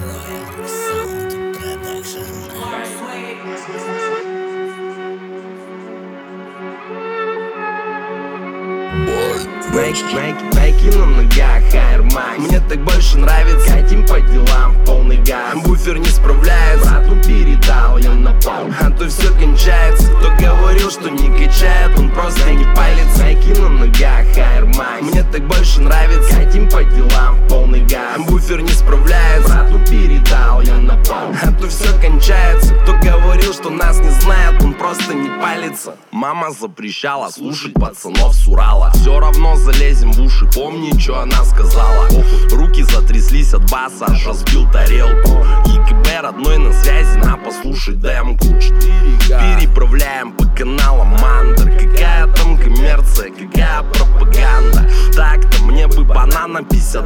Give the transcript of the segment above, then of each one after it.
Найки на ногах, Air Max. Мне так больше нравится, катим по делам в полный газ. Буфер не справляется, брату передал я на пол. А то все кончается. Кто говорил, что не качает, он просто не палится. Найки на ногах, Air Max. Мне так больше нравится, катим по делам в полный газ. Буфер не справляется, брату передал я на пол. А то все кончается. Кто говорил, что нас не знает, он просто не палится. Мама запрещала слушать пацанов с Урала. Все равно залезем в уши, помни, что она сказала. Руки затряслись от баса, аж разбил тарелку. ЕКБ родной на связи, на послушать демку. Переправляем по каналам Мандер. Какая там коммерция, какая пропаганда. Так-то мне бы банана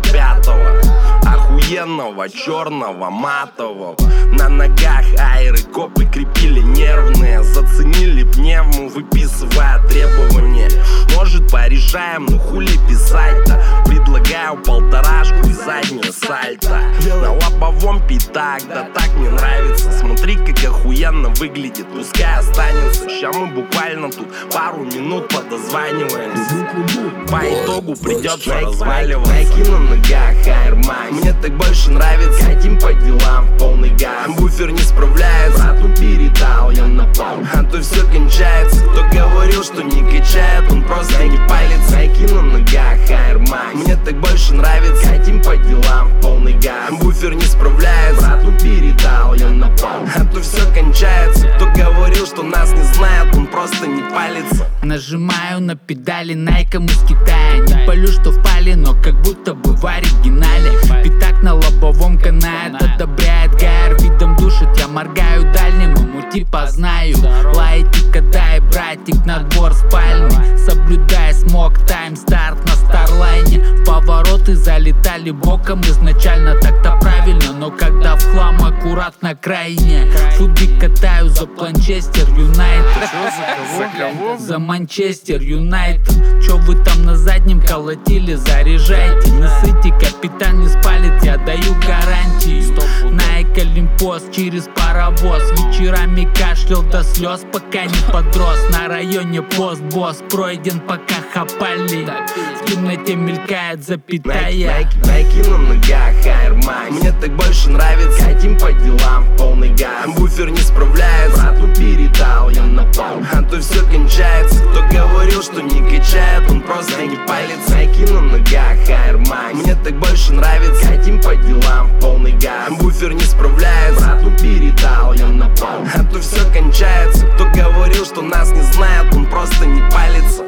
55-го, охуенного, черного, матового. На ногах айры, копы крепили нервные. Заценили пневму, выписывая требования. Может порешаем, но хули писать-то. Предлагаю полторашку и заднюю сальто. На лобовом пятак, да так мне нравится. Смотри, как охуенно выглядит, пускай останется. Ща мы буквально тут пару минут подозваниваемся. По итогу придется разваливаться. Найки на ногах, Air Max. Мне так больше нравится, катим по делам в полный газ. Буфер не справляется, брату передал я на пол. А то все кончается. Кто говорил, что не качает, он просто не палится. Найки на ногах, Air Max. Мне так больше нравится, катим по делам в полный газ. Буфер не справляется, брату передал я на пол. А то все кончается. Кто говорил, что нас не знает, он просто не палится. Нажимаю на педали Найком из Китая. Не палю, что впали, но как будто бы в оригинале. Пятак на лобовом канает, одобряет гайр. Видом душит, я моргаю дальним, ему типа знаю. Лайтика, дай, братик, на двор спальный. Соблюдай смог, тайм, старт на старлайне. В повороты залетали боком, изначально так-то правильно. Но когда в хлам, аккуратно крайне. Футбик катаю за Манчестер Юнайтед. За Манчестер Юнайтед. Чё вы там на заднем колотили, заряжайте. Не сыте, капитан не спалит, я даю гарантию. Найк Олимпос через паровоз. Вечерами кашлял до слез, пока не подрос. На районе пост-босс пройден, пока хапали. В темноте мелькает запятая. Найки на ногах, Air Max. Мне так больше нравится, катим по делам в полный газ. Буфер не справляется, брату передал я на пол. А то все кончается. Кто говорил, что не качает, он просто не палится. Найки на ногах, Air Max. Мне так больше нравится, катим по делам в полный газ. Буфер не справляется, брату передал я на пол. А то все кончается. Кто говорил, что нас не знает, он просто не палится.